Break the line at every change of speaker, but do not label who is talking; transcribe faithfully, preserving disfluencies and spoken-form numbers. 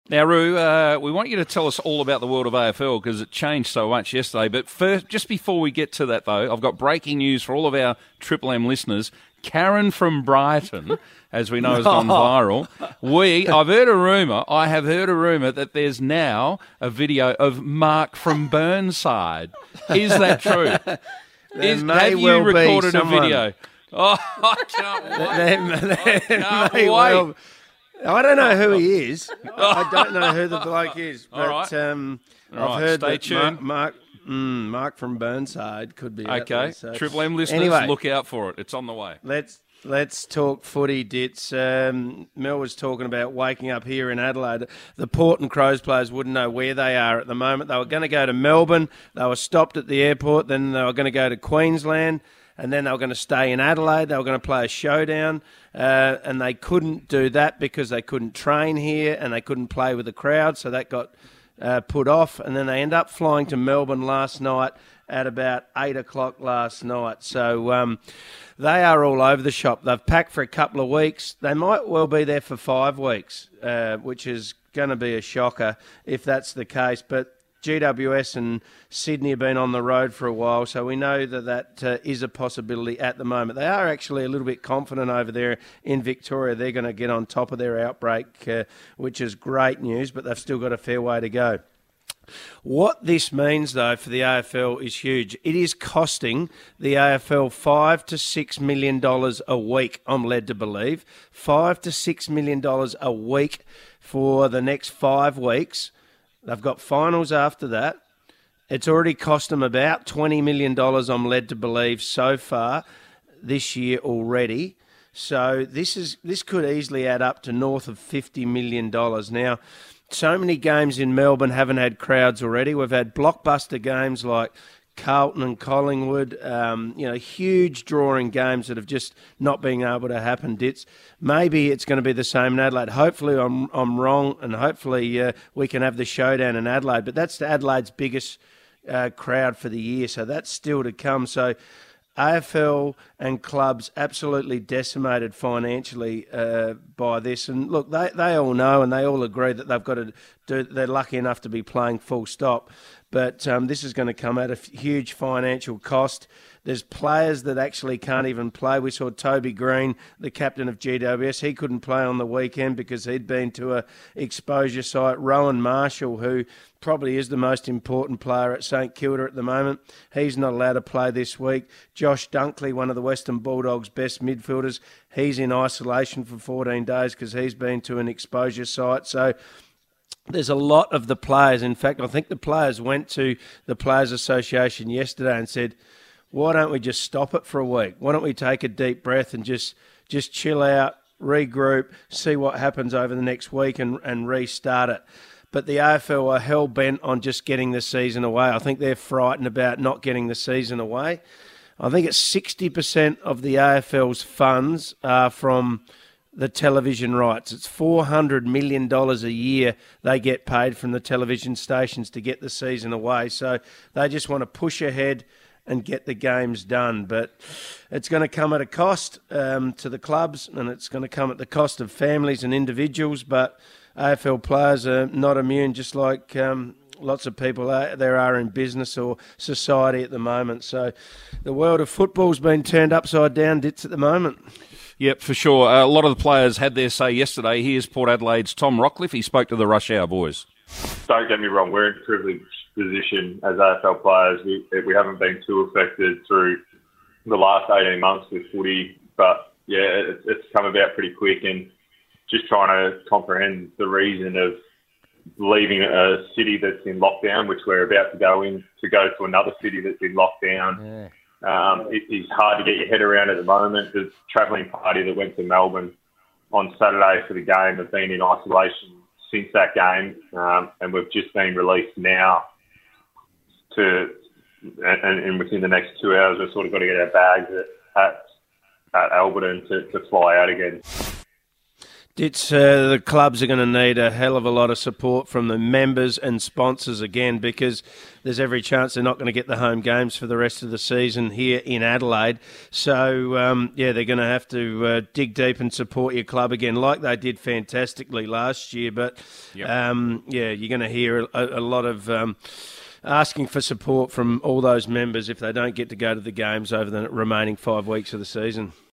Now, Roo, uh, we want you to tell us all about the world of A F L because it changed so much yesterday. But first, just before we get to that, though, I've got breaking news for all of our Triple M listeners. Karen from Brighton, as we know, has gone viral. We, I've heard a rumour, I have heard a rumour that there's now a video of Mark from Burnside. Is that true? Is, have you
well
recorded a
someone.
video? Oh, I can't wait.
There, there
I can't
may
wait.
well- I don't know who he is. I don't know who the bloke is. But
All right.
um,
All
I've
right,
heard
stay
that
tuned.
Mark, Mark, mm, Mark from Burnside could be out
Okay,
there, so.
Triple M listeners,
Anyway,
look out for it. It's on the way.
Let's let's talk footy, Dits. Um, Mel was talking about waking up here in Adelaide. The Port and Crows players wouldn't know where they are at the moment. They were going to go to Melbourne. They were stopped at the airport. Then they were going to go to Queensland. And then they were going to stay in Adelaide. They were going to play a showdown. Uh, and they couldn't do that because they couldn't train here and they couldn't play with the crowd. So that got uh, put off. And then they end up flying to Melbourne last night at about eight o'clock last night. So um, they are all over the shop. They've packed for a couple of weeks. They might well be there for five weeks, uh, which is going to be a shocker if that's the case. But G W S and Sydney have been on the road for a while, so we know that that uh, is a possibility at the moment. They are actually a little bit confident over there in Victoria. They're going to get on top of their outbreak, uh, which is great news, but they've still got a fair way to go. What this means, though, for the A F L is huge. It is costing the A F L five to six million dollars a week, I'm led to believe. Five to six million dollars a week for the next five weeks. They've got finals after that. It's already cost them about twenty million dollars, I'm led to believe, so far this year already. So this is this could easily add up to north of fifty million dollars. Now, so many games in Melbourne haven't had crowds already. We've had blockbuster games like Carlton and Collingwood, um, you know, huge drawing games that have just not been able to happen, Dits. Maybe it's going to be the same in Adelaide. Hopefully I'm I'm wrong, and hopefully uh, we can have the showdown in Adelaide. But that's Adelaide's biggest uh, crowd for the year, so that's still to come. So A F L and clubs absolutely decimated financially uh, by this. And look, they, they all know and they all agree that they've got to do, they're lucky enough to be playing full stop. But um, this is going to come at a huge financial cost. There's players that actually can't even play. We saw Toby Green, the captain of G W S. He couldn't play on the weekend because he'd been to a exposure site. Rowan Marshall, who probably is the most important player at St Kilda at the moment, he's not allowed to play this week. Josh Dunkley, one of the Western Bulldogs' best midfielders, he's in isolation for fourteen days because he's been to an exposure site. So there's a lot of the players. In fact, I think the players went to the Players Association yesterday and said, why don't we just stop it for a week? Why don't we take a deep breath and just just chill out, regroup, see what happens over the next week and, and restart it? But the A F L are hell-bent on just getting the season away. I think they're frightened about not getting the season away. I think it's sixty percent of the A F L's funds are from the television rights. It's four hundred million dollars a year they get paid from the television stations to get the season away. So they just want to push ahead and get the games done. But it's going to come at a cost um, to the clubs, and it's going to come at the cost of families and individuals. But A F L players are not immune, just like um, lots of people are, there are in business or society at the moment. So the world of football's been turned upside down, Dits, at the moment.
Yep, for sure. Uh, a lot of the players had their say yesterday. Here's Port Adelaide's Tom Rockcliffe. He spoke to the Rush Hour boys.
Don't get me wrong, we're in a privileged position as A F L players. We, we haven't been too affected through the last eighteen months with footy, but yeah, it, it's come about pretty quick, and just trying to comprehend the reason of leaving a city that's in lockdown, which we're about to go in, to go to another city that's in lockdown. Yeah. Um, it, it's hard to get your head around at the moment. The travelling party that went to Melbourne on Saturday for the game have been in isolation since that game, um, and we've just been released now to, and, and within the next two hours we've sort of got to get our bags at, at, at Alberton to, to fly out again.
It's, uh, the clubs are going to need a hell of a lot of support from the members and sponsors again, because there's every chance they're not going to get the home games for the rest of the season here in Adelaide. So, um, yeah, they're going to have to uh, dig deep and support your club again, like they did fantastically last year. But,
Yep.
um, yeah, you're going to hear a, a lot of um, asking for support from all those members if they don't get to go to the games over the remaining five weeks of the season.